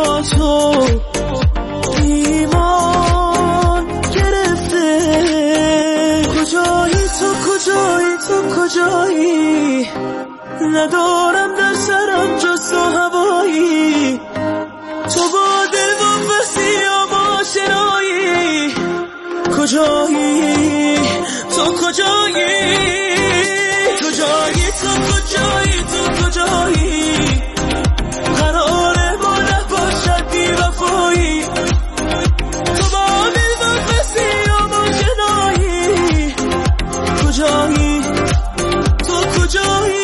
با تو ایمان گرفته. کجایی تو، کجایی تو، کجایی؟ ندارم در سرم جز تو هوایی. تو با دل و بسیام آشنایی. کجایی تو، کجایی؟ کجایی تو، کجایی تو، کجایی؟ قراره ما نباشد بی وفایی. تو با دل و بسیام آشنایی. کجایی تو، کجایی؟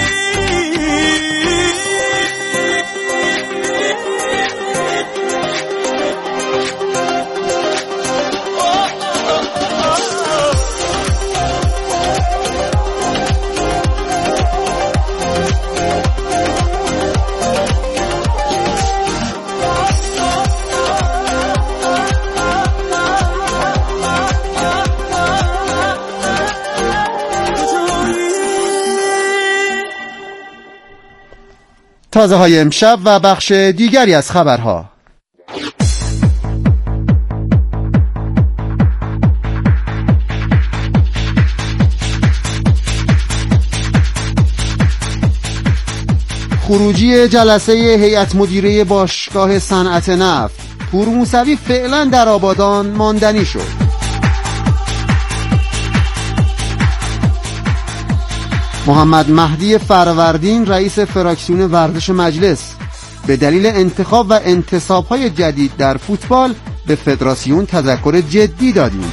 تازه های امشب و بخش دیگری از خبرها. خروجی جلسه هیئت مدیره باشگاه صنعت نفت، پور موسوی فعلا در آبادان ماندنی شد. محمد مهدی فروردین رئیس فراکسیون ورزش مجلس به دلیل انتخاب و انتصاب‌های جدید در فوتبال به فدراسیون تذکر جدی دادیم.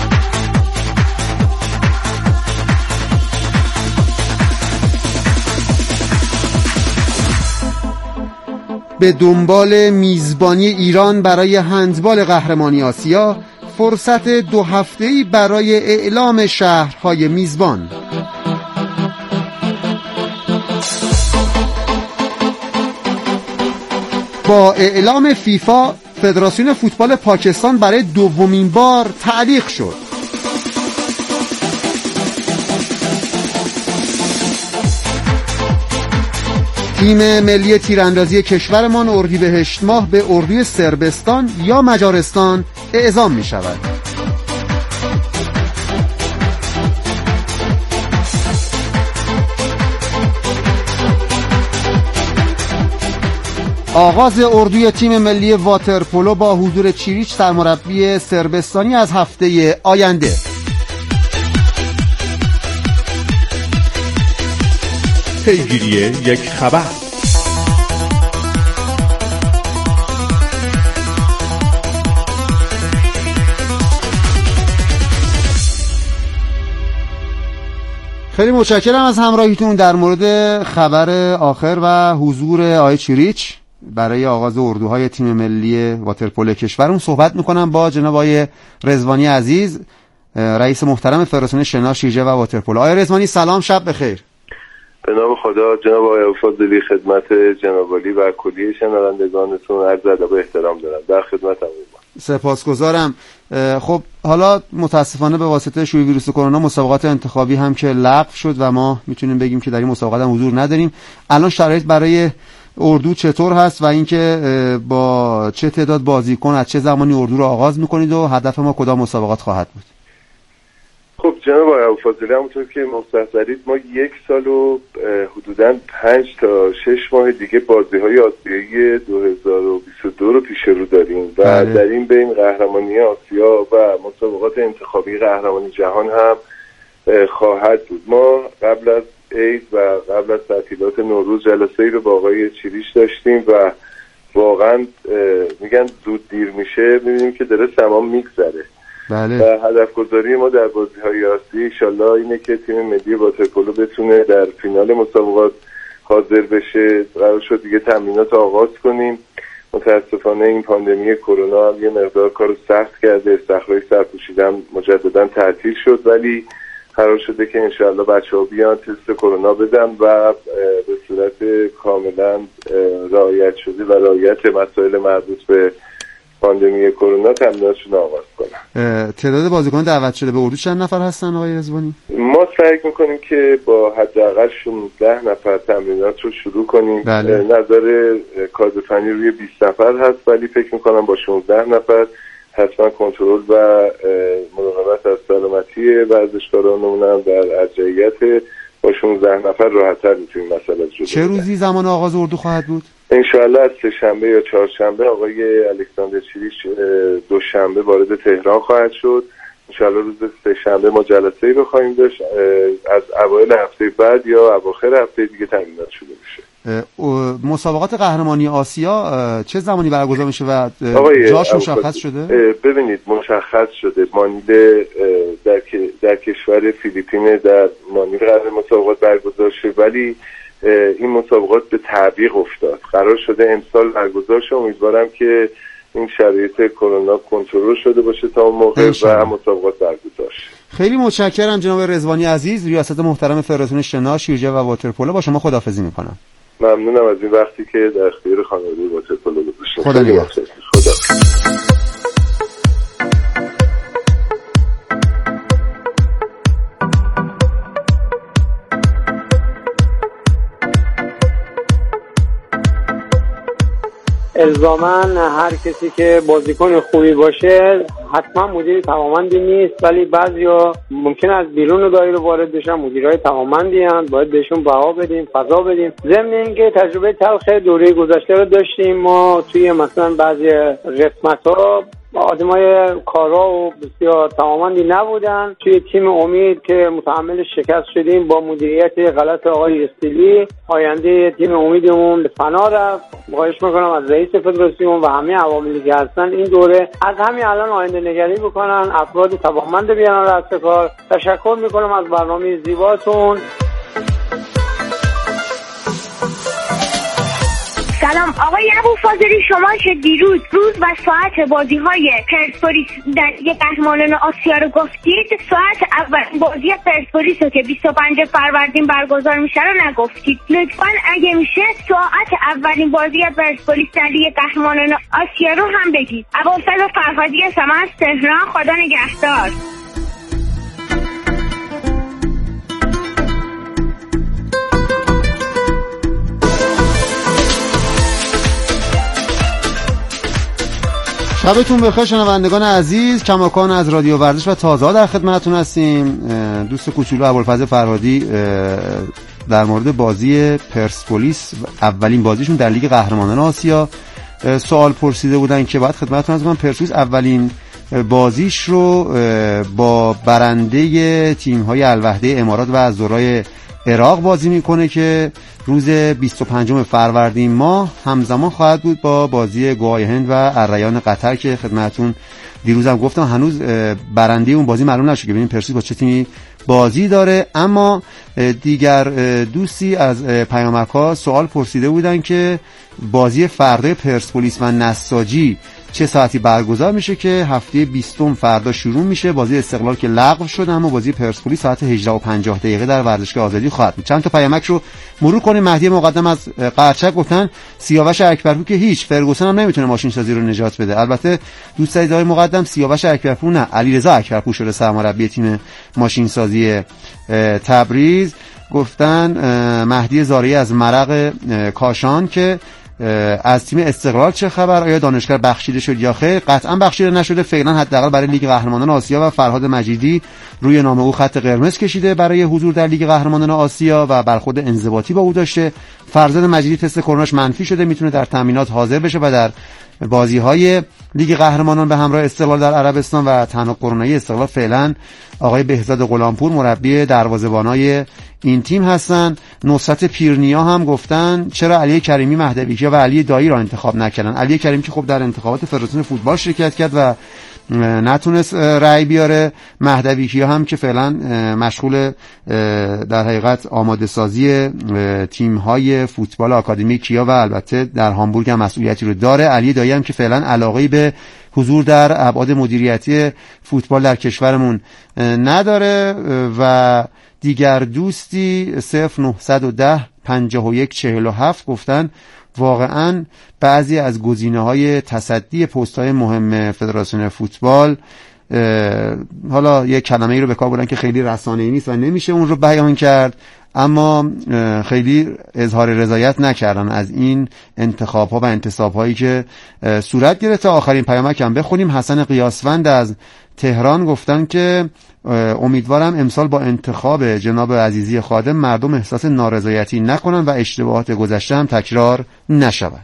به دنبال میزبانی ایران برای هندبال قهرمانی آسیا، فرصت 2 هفته‌ای برای اعلام شهرهای میزبان. با اعلام فیفا، فدراسیون فوتبال پاکستان برای 2مین بار تعلیق شد. تیم ملی تیراندازی کشورمان اردیبهشت ماه به اردوی صربستان یا مجارستان اعزام می شود. آغاز اردوی تیم ملی واترپولو با حضور چیریچ سرمربی صربستانی از هفته آینده. پیگیری یک خبر. خیلی متشکرم از همراهیتون در مورد خبر آخر و حضور آقای چیریچ برای آغاز اردوهای تیم ملی واترپولو کشورمون. صحبت میکنم با جناب آقای رضوانی عزیز، رئیس محترم فدراسیون شنا، شیرجه و واترپولو. آقای رضوانی سلام، شب بخیر. به نام خدا. جناب آقای فاضلی، خدمت جناب عالی و کلیه شنوندگانتون عرض ادب و احترام دارم. در خدمتم. سپاسگزارم. خب حالا متاسفانه به واسطه شیوع ویروس کرونا مسابقات انتخابی هم که لغو شد و ما میتونیم بگیم که در این مسابقات هم حضور نداریم. الان شرایط برای اردو چطور هست و اینکه با چه تعداد بازیکن از چه زمانی اردو رو آغاز میکنید و هدف ما کدام مسابقات خواهد بود؟ خب جناب آقای فاضلی، همونطور که مستحضرید ما 1 سال و حدوداً 5 تا 6 ماه دیگه بازی‌های آسیایی 2022 رو پیش رو داریم و در این بین قهرمانی آسیا و مسابقات انتخابی قهرمانی جهان هم خواهد بود. ما قبل از عید و قبل از تعطیلات نوروز جلسه‌ای رو با آقای چیریچ داشتیم و واقعاً میگن زود دیر میشه، می‌بینیم که داره زمان میگذره. بله. و هدف گذاری ما در بازی‌های آسیایی انشالله اینه که تیم ملی واترپولو بتونه در فینال مسابقات حاضر بشه. قرار شد دیگه تمرینات آغاز کنیم. متاسفانه این پاندمی کرونا هم یه مقدار کارو سخت کرده، استخراج سرپوشیدن مجددا تعطیل شد، ولی قرار شده که انشالله بچه‌ها بیان تست کرونا بدن و به صورت کاملا رعایت شده و رعایت مسائل مربوط به پاندمی کرونا تمریناتشون آغاز کنن. تعداد بازیکن دعوت شده به اردو چند نفر هستن آقای رضوانی؟ ما سعی میکنیم که با حداقل 16 نفر تمرینات رو شروع کنیم. بله. نظر کادر فنی روی 20 نفر هست، ولی فکر میکنم با 16 نفر حتما کنترل و مراقبت از سلامتی ورزشکارانمون هم در ارجحیت با 16 نفر راحت‌تر میتونیم مسئله جلو. چه روزی زمان آغاز اردو خواهد بود؟ انشاءالله از سه‌شنبه یا چهارشنبه. آقای الکساندر چیریش دوشنبه وارد تهران خواهد شد. انشاءالله روز سه‌شنبه ما جلسه‌ای رو خواهیم داشت. از اوایل هفته بعد یا اواخر هفته دیگه تمرینات شروع میشه. مسابقات قهرمانی آسیا چه زمانی برگزار میشه و جاش مشخص شده؟ ببینید مشخص شده. مانیل در کشور فیلیپین در مانیل قرار مسابقات برگزار شد، ولی این مسابقات به تعویق افتاد. قرار شده امسال برگزار شه. امیدوارم که این شرایط کرونا کنترل شده باشه تا اون موقع و مسابقات برگزار شه. خیلی متشکرم جناب رضوانی عزیز، ریاست محترم فدراسیون شنا، شیرجه و واترپولو. با شما خداحافظی میکنم. ممنونم از این وقتی که در اختیار خانواده واترپولو گذاشتید. خدا نگهدار. خدا. الزاماً هر کسی که بازیکن خوبی باشه حتما مدیر توانمندی نیست، ولی بعضیا ممکن است بیرون دایره وارد بشن، مدیرای توانمندی هستند، باید بهشون بها بدیم، فضا بدیم. ضمن اینکه تجربه تلخ دوره گذشته رو داشتیم، ما توی مثلا بعضی قسمت‌ها آدمای کارا و بسیار توانمندی نبودن. توی تیم امید که متحمل شکست شدیم با مدیریت غلط آقای استیلی، آینده تیم امیدمون به فنا رفت. خواهش میکنم از رئیس فدراسیون و همه عواملی که هستن این دوره از همین الان آینده نگری بکنن، افراد توانمند بیارن رأس کار. تشکر میکنم از برنامه زیباتون. سلام آقای ابوالفاضلی، شما که دیروز روز و ساعت بازی‌های پرسپولیس در لیگ قهرمانان آسیا رو گفتید، ساعت اول بازی پرسپولیس رو که 25 فروردین برگزار میشه رو نگفتید. لطفاً اگه میشه ساعت اولین بازی پرسپولیس در لیگ قهرمانان آسیا رو هم بگید. ابوالفضل فرهادی هستم از تهران. خدا نگهدار. شبتون بخیر شنوندگان عزیز. کماکان از رادیو ورزش و تازه‌ها در خدمتتون هستیم. دوست کوچولو ابوالفضل فرهادی در مورد بازی پرسپولیس، اولین بازیشون در لیگ قهرمانان آسیا، سوال پرسیده بودن که باید خدمتتون عرض کنم پرسپولیس اولین بازیش رو با برنده تیم‌های الوحده امارات و الزهرای عراق بازی میکنه که روز 25 فروردین ماه همزمان خواهد بود با بازی گوای هند و الریان قطر که خدمتتون دیروزم گفتم هنوز برنده اون بازی معلوم نشده که ببینیم پرسپولیس با چه تیمی بازی داره. اما دیگر دوستی از پیامک‌ها سوال پرسیده بودن که بازی فردا پرسپولیس و نساجی چه ساعتی برگزار میشه که هفته 20 فردا شروع میشه. بازی استقلال که لغو شد، اما بازی پرسپولیس ساعت 18:50 در ورزشگاه آزادی خواهد بود. چند تا پیامک رو مرور کنیم. مهدی مقدم از قرچک گفتن سیاوش اکبرپور که هیچ، فرگوسن هم نمیتونه ماشین سازی رو نجات بده. البته دوست عزیزای مقدم سیاوش اکبرپور نه، علیرضا اکبرپور شده سرمربی تیم ماشین سازی تبریز. گفتن مهدی زارعی از مرق کاشان که از تیم استقلال چه خبر، آیا دانشگر بخشیده شد یا خیر؟ قطعا بخشیده نشده، فعلا حداقل برای لیگ قهرمانان آسیا و فرهاد مجیدی روی نام او خط قرمز کشیده برای حضور در لیگ قهرمانان آسیا و برخورد انضباطی با او داشته. فرزاد مجیدی تست کروناش منفی شده، میتونه در تمرینات حاضر بشه و در بازی‌های لیگ قهرمانان به همراه استقلال در عربستان و تنها کرونایی استقلال فعلا آقای بهزاد غلامپور مربی دروازه‌بانای این تیم هستن. نصرت پیرنیا هم گفتن چرا علی کریمی مهدوی‌کیا و علی دایی را انتخاب نکردن. علی کریمی که خب در انتخابات فدراسیون فوتبال شرکت کرد و نتونست رأی بیاره. مهدوی‌کیا هم که فعلا مشغول در حقیقت آماده سازی تیم‌های فوتبال آکادمی کیا و البته در هامبورگ هم مسئولیتی رو داره. علی دایی هم که فعلا علاقه‌ای به حضور در ابعاد مدیریتی فوتبال در کشورمون نداره. و دیگر دوستی 0910 5147 گفتن واقعا بعضی از گزینه‌های تصدی پست‌های مهم فدراسیون فوتبال، حالا یک کلمه‌ای رو به کار بردن که خیلی رسانه‌ای نیست و نمیشه اون رو بیان کرد، اما خیلی اظهار رضایت نکردن از این انتخاب‌ها و انتصاب‌هایی که صورت گرفت. آخرین پیامک هم بخونیم. حسن قیاسوند از تهران گفتن که امیدوارم امسال با انتخاب جناب عزیزی خادم مردم احساس نارضایتی نکنن و اشتباهات گذشته هم تکرار نشود.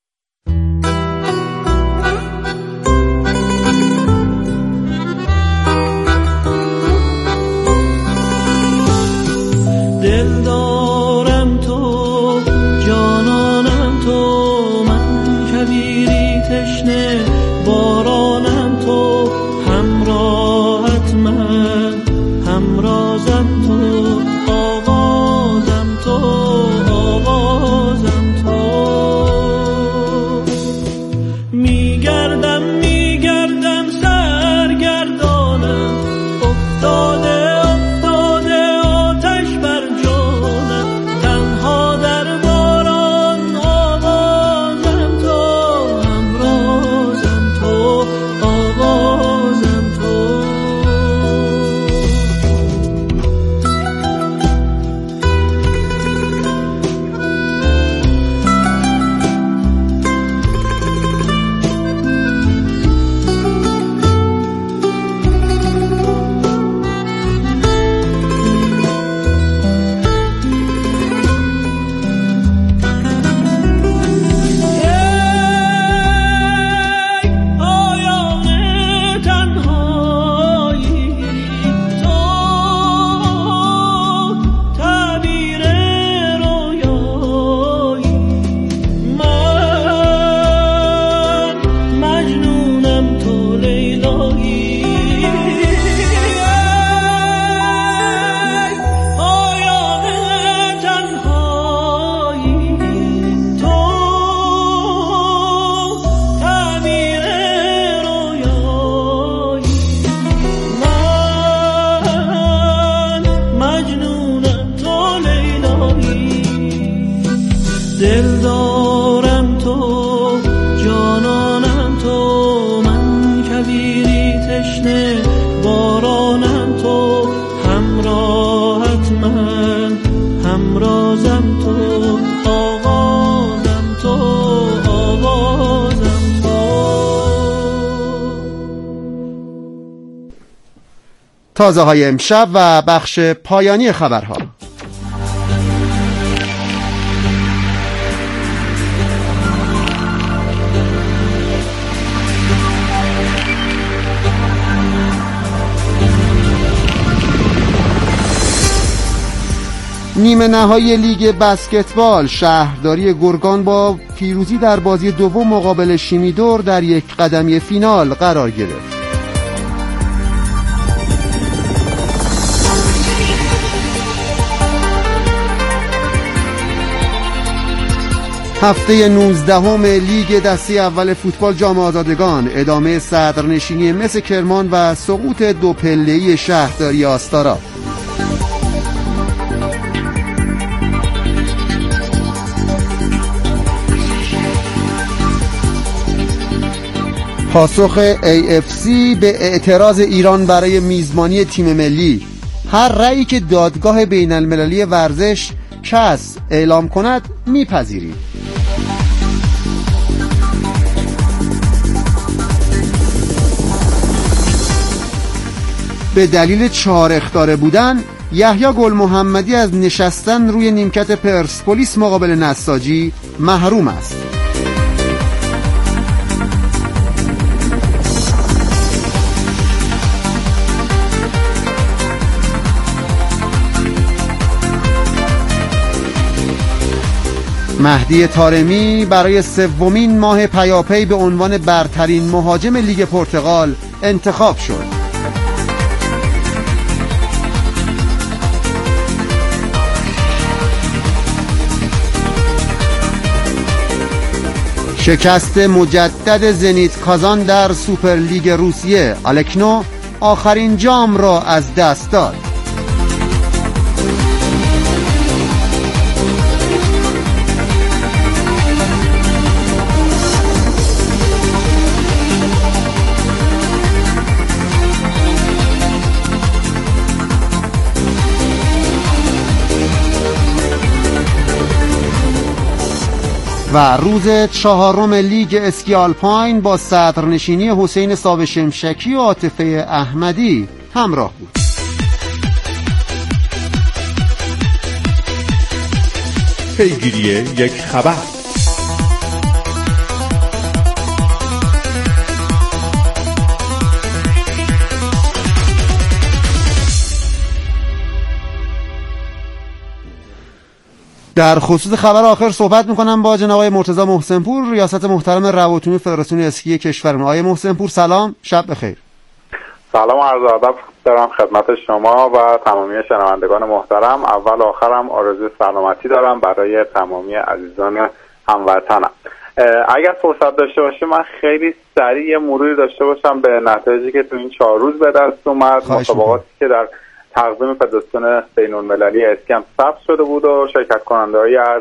دل دارم تو، جانانم تو، من کویری تشنه بارانم تو، همراهت من، همرازم تو، آوازم تو، آوازم تو. میگردم میگردم سرگردانم، افتاده دل دارم تو، جانانم تو، من کویری تشنه بارانم تو، همراهت من، همرازم تو، آوازم تو، آوازم تو. تازه های امشب و بخش پایانی خبرها. نیمه نهایی لیگ بسکتبال، شهرداری گرگان با پیروزی در بازی دوم مقابل شیمیدور در یک قدمی فینال قرار گرفت. هفته 19 لیگ دسته اول فوتبال جام آزادگان، ادامه صدرنشینی مس کرمان و سقوط دو پله‌ای شهرداری آستارا. پاسخ AFC به اعتراض ایران برای میزبانی تیم ملی: هر رأیی که دادگاه بین المللی ورزش کس اعلام کند میپذیریم. به دلیل 4 اخطاره بودن، یحیی گل محمدی از نشستن روی نیمکت پرسپولیس مقابل نساجی محروم است. مهدی طارمی برای 3مین ماه پیاپی به عنوان برترین مهاجم لیگ پرتغال انتخاب شد. شکست مجدد زنیت کازان در سوپر لیگ روسیه، الکنو آخرین جام را از دست داد. و روز 4 لیگ اسکی آلپاین با صدرنشینی حسین ساوه شمشکی و عاطفه احمدی همراه بود. پیگیری یک خبر. در خصوص خبر آخر صحبت میکنم با جناب آقای مرتضی محسنپور، ریاست محترم رواتونی فدراسیون اسکی کشورمون. آقای محسنپور سلام، شب بخیر. سلام و عرض ادب دارم خدمت شما و تمامی شنوندگان محترم. اول آخرم آرزوی سلامتی دارم برای تمامی عزیزان هموطنم. اگر فرصت داشته باشیم من خیلی سریع مروری داشته باشم به نتایجی که تو این 4 روز به دست اومد، مسابقاتی که در تقویم فدراسیون بین‌المللی اسکی هم ثبت شده بود و شرکت کننده‌ای از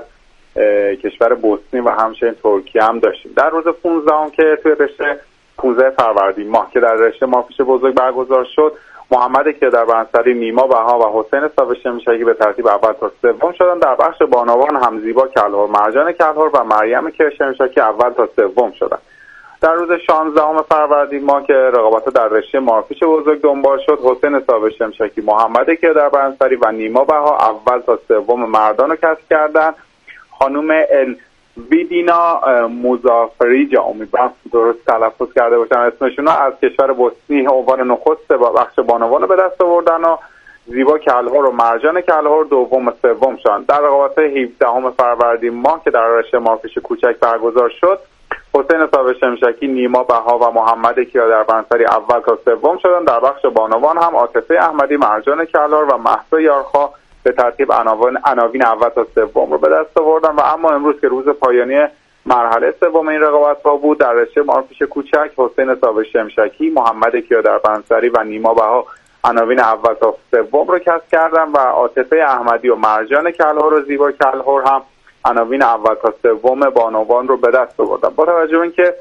کشور بوسنی و همچنین ترکیه هم داشتیم. در روز 15 که توی رشته 15 فروردین ماه که در رشته مارپیچ بزرگ برگزار شد، محمد کیادربنصری، نیما بها و حسین ساوه شمشکی به ترتیب اول تا سوم شدند. در بخش بانوان همزیبا کلهر، مرجان کلهر و مریم شمشکی اول تا سوم شدند. در روز 16 فروردین ماه که رقابت‌ها در رشته مارپیچ بزرگ دنبال شد، حسین ساوه شمشکی، محمد کیادربنصری و نیما بها اول تا سوم مردان رو کسب کردند. خانم الویدینا مزافریجا، امیدوارم درست تلفظ کرده باشم اسمشون، از کشور بوسنی عنوان نخست با بخش بانوان رو به دست آوردن و زیبا کلهر و مرجان کلهر دوم و سوم شدند. در رقابت 17 فروردین ماه که در رشته مارپیچ کوچک برگزار شد، حسین ساوه شمشکی، نیما بها و محمد کیادربنصری اول تا سوم شدند. در بخش بانوان هم عاطفه احمدی، مرجان کلهر و مهسا یارخا به ترتیب عناوین اول تا سوم رو به دست آوردن. و اما امروز که روز پایانی مرحله سوم این رقابت‌ها بود، در رشته مارپیچ کوچک حسین ساوه شمشکی، محمد کیادربنصری و نیما بها عناوین اول تا سوم رو کسب کردن و عاطفه احمدی و مرجان کلهر و زیبا کلهر هم عناوین اول تا سوم بانوان رو به دست آوردن. با توجه به اینکه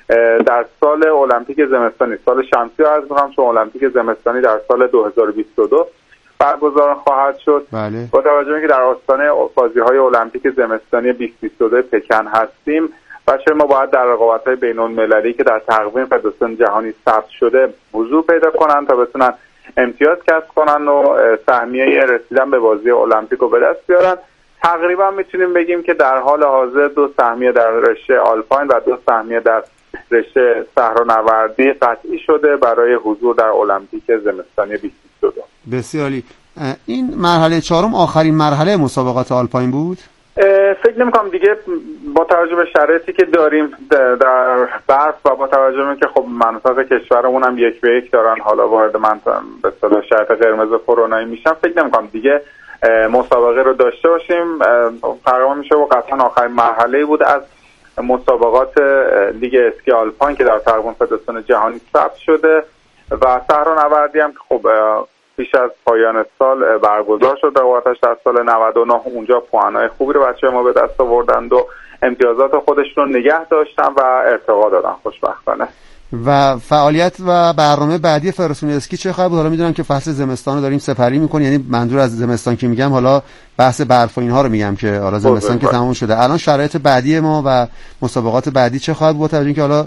در سال المپیک زمستانی، سال شمسی رو عرض می‌کنم چون المپیک زمستانی در سال 2022 برگزار خواهد شد، بله. با توجه به اینکه در آستانه بازی‌های المپیک زمستانی 2022 پکن هستیم، بچه‌ها ما باید در رقابت‌های بین‌المللی که در تقویم فدراسیون جهانی ثبت شده حضور پیدا کنن تا بتونن امتیاز کسب کنن و سهمیه رسیدن به بازی المپیک رو به دست بیارن. تقریبا میتونیم بگیم که در حال حاضر 2 سهمیه در رشته آلپاین و 2 سهمیه در رشته صحرانوردی قطعی شده برای حضور در المپیک زمستانی 2022. بسیار عالی. این مرحله 4 آخرین مرحله مسابقات آلپاین بود؟ فکر نمی‌کنم دیگه، با توجه به شرایطی که داریم در برف و با توجه به اینکه خب مناطق کشورمون هم 1 به 1 دارن حالا وارد منطقه به اصطلاح شرط قرمز کرونایی میشن، فکر نمی‌کنم دیگه مسابقه رو داشته باشیم. تقریبا میشه و قطعا آخرین مرحله بود از مسابقات لیگ اسکی آلپاین که در تقویم فدراسیون جهانی ثبت شده و صحرانوردی هم که خب پیش از پایان سال برگزار شد رقابتش در سال 99. اونجا پوانای خوبی رو بچه‌ها ما به دست آوردند و امتیازات خودشون رو نگه داشتن و ارتقا دادن خوشبختانه. و فعالیت و برنامه بعدی فدراسیون اسکی چه خواهد بود؟ حالا میدونم که فصل زمستان رو داریم سپری می‌کنیم، یعنی منظور از زمستان که میگم حالا بحث برف و اینها رو میگم که حالا زمستان که تموم شده. الان شرایط بعدی ما و مسابقات بعدی چه خواهد بود؟ تا اینکه حالا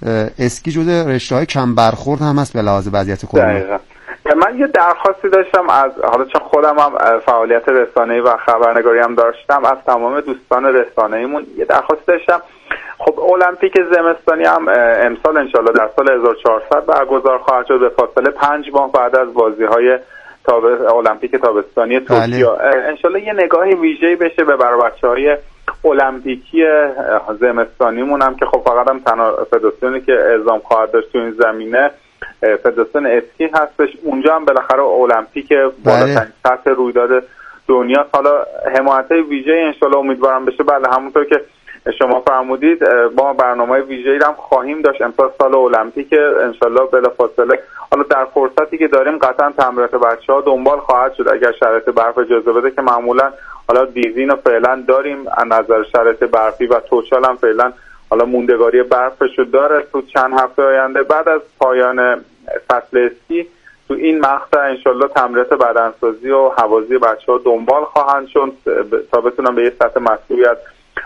اسکی جزو رشته‌های کم برخورد هم هست به لحاظ وضعیت کرونا. دقیقاً. من یه درخواستی داشتم از حالا چون خودم هم فعالیت رسانه‌ای و خبرنگاری هم داشتم، از تمام دوستان رسانه‌ایمون یه درخواستی داشتم. خب المپیک زمستانی هم امسال انشالله در سال 1400 برگزار خواهد شد به فاصله 5 ماه بعد از بازی‌های المپیک تابستانی توکیو. انشالله یه نگاهی ویژه‌ای بشه به بچه‌های المپیکی زمستانیمون هم که خب فقط هم تنها فدراسیونی که اعزام خواهد داشت تو این زمینه فدراسیون اسکی هستش. اونجا هم بالاخره المپیک بالاترین سطح رویداد دنیا، حالا حمایت ویژه انشالله امیدوارم بشه. بله همونطور که شما فرمودید ما برنامه ویژه‌ای هم خواهیم داشت امسال، سال المپیک انشالله بلافاصله حالا در فرصتی که داریم قطعا تمرینات بچه‌ها دنبال خواهد شد اگر شرایط برف اجازه بده، که معمولا حالا دیزین رو فعلا داریم از نظر شرایط برفی و توچال هم فعلا حالا موندگاری برفشو داره تو چند هفته آینده. بعد از پایان فصل اسکی تو این مقطع انشالله تمرینات بدنسازی و حوازی بچه‌ها دنبال خواهند شد تا بتونن به یه سطح مسئولیت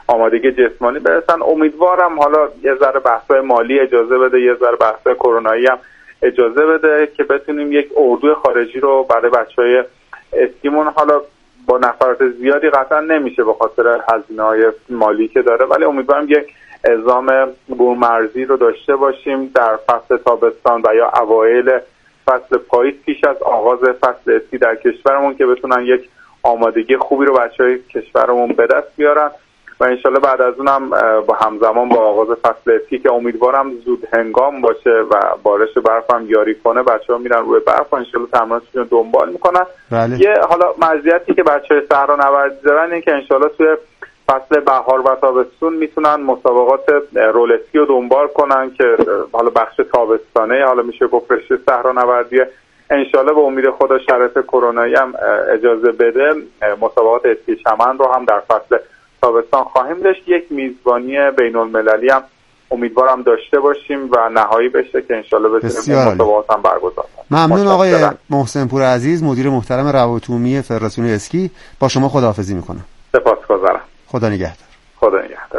آمادگی جسمانی برسن. امیدوارم حالا یه ذره بحث‌های مالی اجازه بده، یه ذره بحث‌های کرونایی هم اجازه بده که بتونیم یک اردوی خارجی رو برای بچه‌های اسکیمون، حالا با نفرات زیادی قطعا نمیشه به خاطر هزینه‌های مالی که داره، ولی امیدوارم یک اعزام بورمرزی رو داشته باشیم در فصل تابستان و یا اوایل فصل پاییز پیش از آغاز فصل اسکی در کشورمون که بتونن یک آمادگی خوبی رو بچه‌های کشورمون به دست بیارن و انشالله بعد از اونم با همزمان با آغاز فصل اسکی که امیدوارم زود هنگام باشه و بارش برف هم یاری کنه، بچه‌ها میرن روی برف و انشالله تمریناتشون رو دنبال میکنن. بله. یه حالا مزیتی که بچه‌های صحرانوردی دارن اینه که انشالله توی فصل بهار و تابستون میتونن مسابقات رول اسکی رو دنبال کنن که حالا بخش تابستانه، حالا میشه گفت رشته صحرانوردی، انشالله به امید خدا شرایط کرونایی هم اجازه بده مسابقات اسکی چمن رو هم در فصل تابستان خواهیم داشت. یک میزبانی بین المللی هم امیدوارم داشته باشیم و نهایی بشه که انشالله بتونیم مسابقات هم برگزار کنیم. ممنون آقای محسن پور عزیز، مدیر محترم روابط عمومی فدراسیون اسکی. با شما خداحافظی میکنم. سپاسگزارم. خدا نگهدار. خدا نگهدار.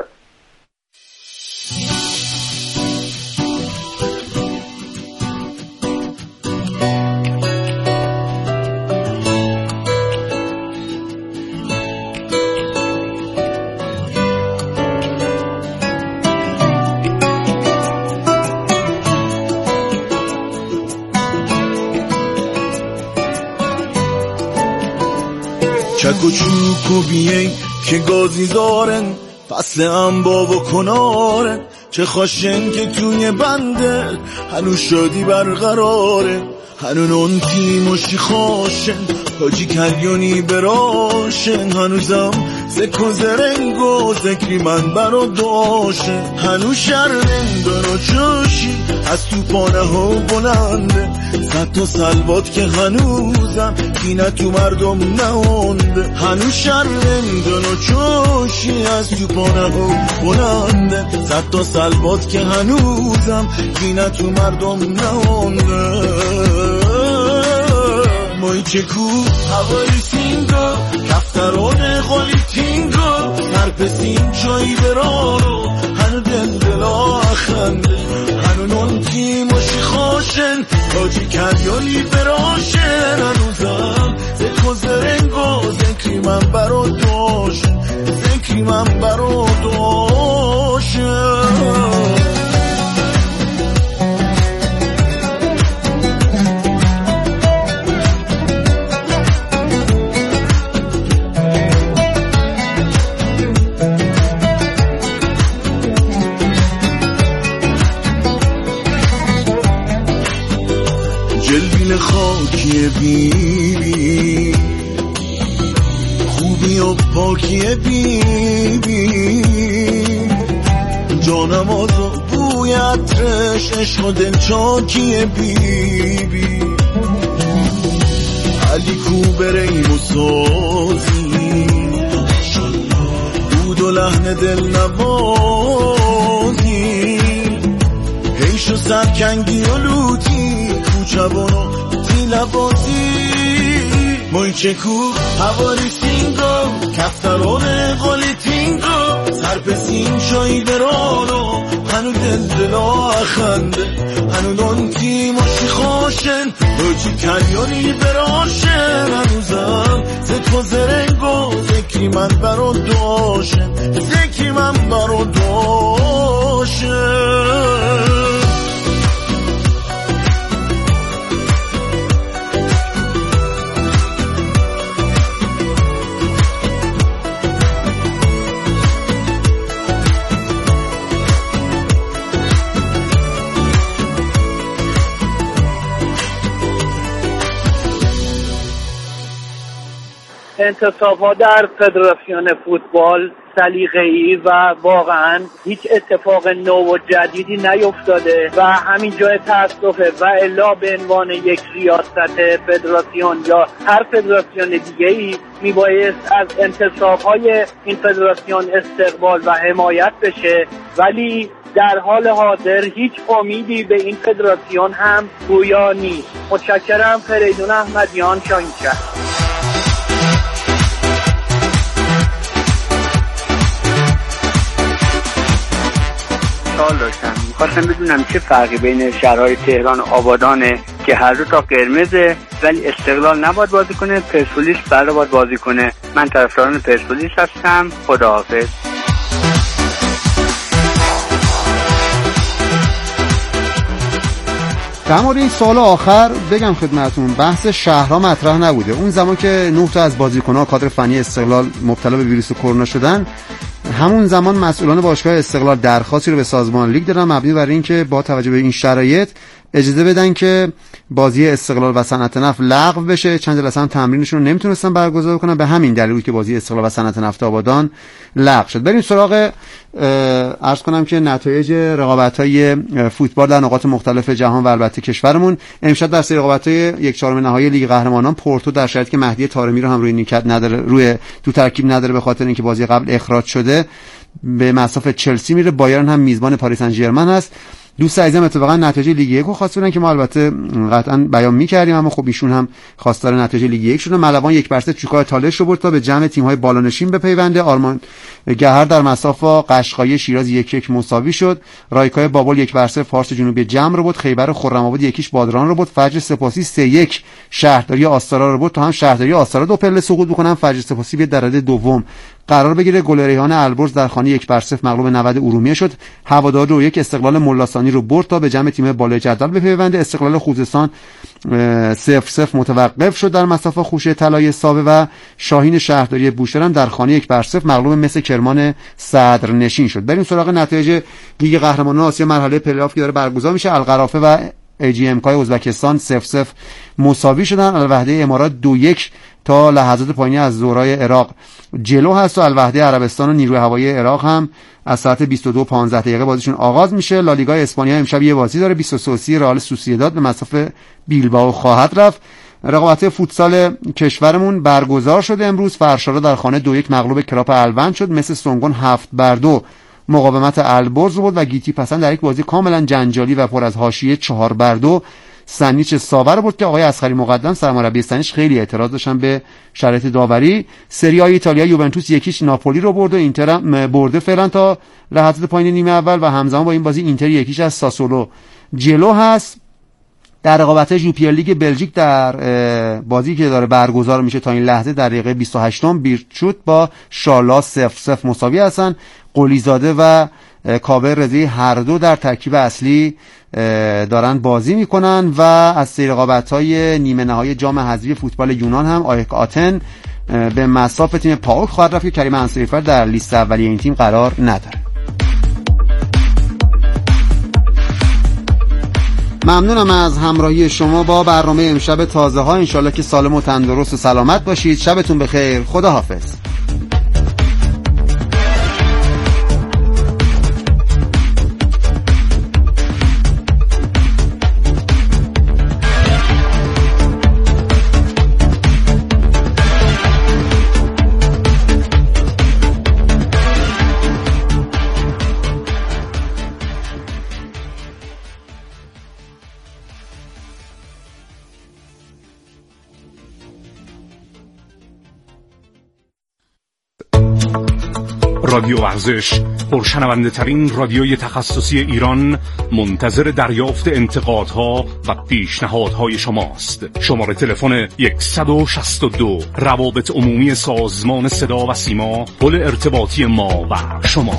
چک و چوک و بیین که گازی دارن، فصل انبا و کنارن، چه خوشن که توی بنده هنوز شادی برقراره، هنون اون تیموشی خوشن حاجی کلیونی براشن، هنوزم زکو زرنگ و ذکری من برا داشن، هنوز شرمندن و چوشی از تو پانه ها بلنده، صد تا سلوات که هنوزم اینه تو مردم نمونده، هنوز شرمندن و چوشی از تو پانه ها بلنده، صد تا سلوات که هنوزم اینه تو مردم نمونده. مای چکو هوای سینگو کفتران قولی تینگو سرپسین چایی برارو هنو دلا خنده، هنو نون تیموشی خوشن تاجی کریالی براشن، هنوزم ذکر زرنگو ذکری من برا داشن، ذکری من برا داشن. جلبین خاکی بیبی خوبی و پاکی بیبی، جانم آزا بوی عطرش عشق و دلچاکی بیبی، علی کوبریم و سازی بود و لحن دل نوازی، حیش و سرکنگی و لوتی کوچبانو تیلبازی، مای چکو هواری سینگو کفتران قولی تینگو سرپسین شایی برانو هنو دلا خنده، هنو نون تیموشی خوشن روچی کلیانی براشن، هنوزم ذکر زرنگو ذکری من برا داشن، ذکری من برا داشن. انتصاب‌ها در فدراسیون فوتبال سلیقه‌ای و واقعا هیچ اتفاق نو و جدیدی نیفتاده و همین جای تأسفه و الا به عنوان یک ریاست فدراسیون یا هر فدراسیون دیگه‌ای میبایست از انتصاب‌های این فدراسیون استقبال و حمایت بشه، ولی در حال حاضر هیچ امیدی به این فدراسیون هم گویا نیست. متشکرم. فریدون احمدیان، شاهینشهر. سوال داشتم. می‌خواستم بدونم چه فرقی بین شهرهای تهران و آبادانه که هر دو تا قرمزه ولی استقلال نباید بازی کنه، پرسپولیس بله باید بازی کنه. من طرفداران پرسپولیس هستم. خداحافظ. در مورد این سوال آخر بگم خدمتتون، بحث شهرها مطرح نبوده. اون زمان که 9 تا از بازیکن‌ها کادر فنی استقلال مبتلا به ویروس کرونا شدن، همون زمان مسئولان باشگاه استقلال درخواستی رو به سازمان لیگ دادن مبنی بر اینکه با توجه به این شرایط اجازه بدن که بازی استقلال و صنعت نفت لغو بشه. چند جلسه هم تمرینشون رو نمیتونستن برگزار کنن، به همین دلیل بود که بازی استقلال و صنعت نفت آبادان لغو شد. بریم سراغ عرض کنم که نتایج رقابت‌های فوتبال در نقاط مختلف جهان و البته کشورمون. امشب در سری رقابت‌های 1/4 نهایی لیگ قهرمانان پورتو در شرایطی که مهدی طارمی رو هم روی نیمکت نداره، روی تو ترکیب نداره به خاطر اینکه بازی قبل اخراج شده، به مصاف چلسی میره. بایرن هم میزبان پاریس سن ژرمن است. دوست عزیزم اتفاقا نتایج لیگ 1 رو خواستن که ما البته قطعا بیان می‌کردیم، اما خب ایشون هم خواستار نتایج لیگ 1 شدن. ملوان 1-0 چوکای تالش رو برد تا به جمع تیم‌های بالانشین بپیونده. آرمان گهر در مسافا قشقایی شیراز 1-1 مساوی شد. رایکای بابل 1-0 فارس جنوبی جمع رو برد. خیبر خرم‌آباد 1-0 بادران رو برد. فجر سپاسی 3-1 شهرداری آستارا رو برد تا هم شهرداری آستارا دو پله سقوط بکنن. فجر سپاسی به درجه دوم قرار بگیره. گل ریحان البرز در خانه 1-0 مغلوب 90 ارومیه شد. هوادار رو 1 استقلال ملاثانی رو برد تا به جمع تیم بالای جدول بپیونده. استقلال خوزستان 0-0 متوقف شد در مسافه خوشه طلای ساوه و شاهین شهرداری بوشهر در خانه 1-0 مغلوب مس کرمان صدرنشین شد. بریم سراغ نتایج لیگ قهرمانان آسیا مرحله پلی‌آف که داره برگزار میشه. القرافه و AGMK ازبکستان 0-0 مساوی شدن. الوحده امارات 2-1 تا لحظات پایانی از زورای عراق جلو هست و الوحده عربستان و نیروی هوایی عراق هم از ساعت 22:15 بازیشون آغاز میشه. لالیگا اسپانیا امشب یه بازی داره. 23 رئال سوسییداد به مسافه بیلبائو خواهد رفت. رقابت فوتسال کشورمون برگزار شده امروز. فرشاد در خانه 2-1 مغلوب کراپ الوند شد. مثل سونگون 7-2 مقاومت البرز بود و گیتی پسند در یک بازی کاملا جنجالی و پر از حاشیه 4-2 سنیچ ساور بود که آقای اسخری مقدم سرمربی سنیچ خیلی اعتراض داشتن به شرایط داوری. سری آ ایتالیا یوونتوس 1-0 ناپولی رو برد و اینتر برده فعلا تا لحظات پایین نیمه اول و همزمان با این بازی اینتر 1-0 از ساسولو جلو هست. در رقابت ژوپیر لیگ بلژیک در بازی که داره برگزار میشه تا این لحظه در دقیقه 28 بیرچوت با شارلا 0-0 مساوی هستن. قلیزاده و کاوه رضی هر دو در ترکیب اصلی دارن بازی میکنن و از سری رقابت‌های نیمه نهایی جام حذفی فوتبال یونان هم آیک آتن به مصاف تیم پاوک خواهد رفت که کریم انصاری‌فر در لیست اولیه این تیم قرار نداره. ممنونم از همراهی شما با برنامه امشب تازه ها. انشالله که سالم و تندرست و سلامت باشید. شبتون بخیر. خدا حافظ. رادیو ورزش، پرشنونده ترین رادیوی تخصصی ایران، منتظر دریافت انتقادها و پیشنهادهای شماست. شماره تلفن 162 روابط عمومی سازمان صدا و سیما، پل ارتباطی ما و شما.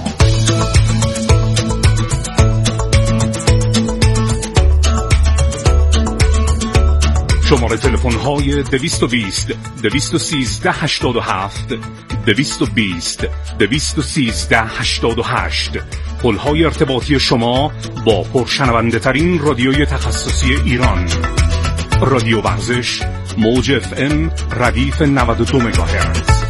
شماره تلفن های 220 213 87 220 213 88 پل‌های ارتباطی شما با پرشنونده ترین رادیوی تخصصی ایران. رادیو ورزش، موج FM ردیف 92 مگاهرتز.